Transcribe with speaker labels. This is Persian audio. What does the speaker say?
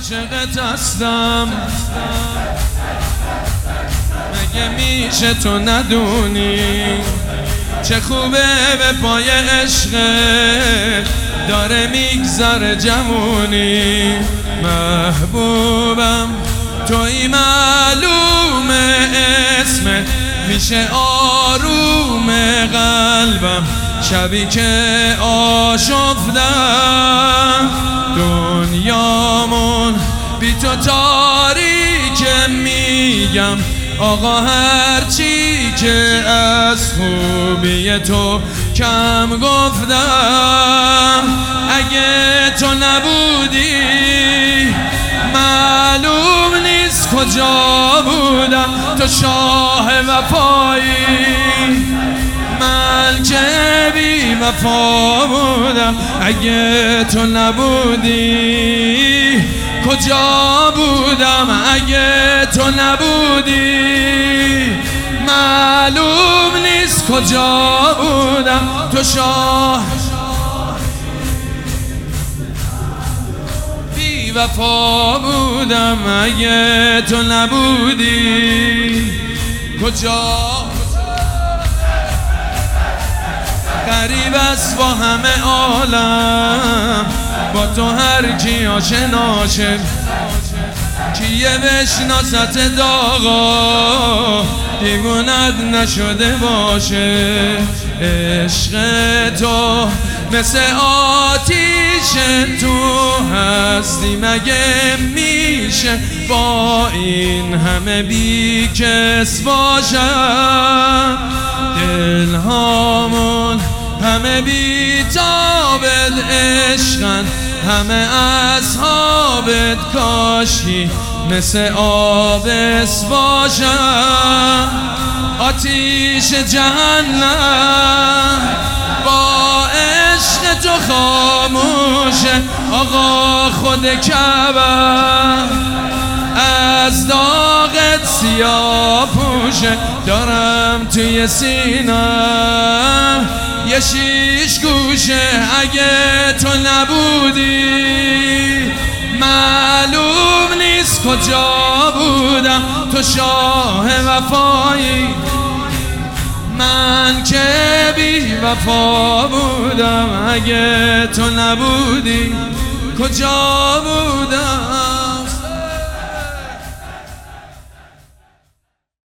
Speaker 1: عاشقت هستم، مگه میشه تو ندونی چه خوبه به پای عشقت داره میگذره جوونی. محبوبم توی معلومه اسمت میشه آروم قلبم، شبی که آشفتم دنیامون بی تو تاریکه. میگم آقا هرچی که از خوبی تو کم گفتم، اگه تو نبودی معلوم نیست کجا بودم. تو شاه وفایی، من که بی وفا بودم. اگه تو نبودی کجا بودم، اگه تو نبودی معلوم نیست کجا بودم. تو شاه بی وفا بودم، اگه تو نبودی کجا. غریب است با همه عالم، با تو هر کی آشناشه، کیه بشناست داغا دیوونت نشده باشه. عشق تو مثل آتیش تو هستی، مگه میشه با این همه بی کس باشم. دلهامون همه بی تابت عشقن، همه اصحابت کاشی مثل آبس باشن. آتیش جهنم با عشق تو خاموشه، آقا خود کعبه از داغت سیاه پوشه. دارم توی سینم یه شیش گوشه، اگه تو نبودی معلوم نیست کجا بودم. تو شاه وفایی، من که بی وفا بودم. اگه تو نبودی کجا بودم.